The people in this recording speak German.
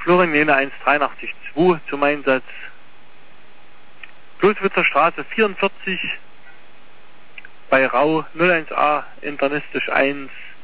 Florian 183.2 zum Einsatz. Bloßwitzer Straße 44 bei Rau 01A internistisch 1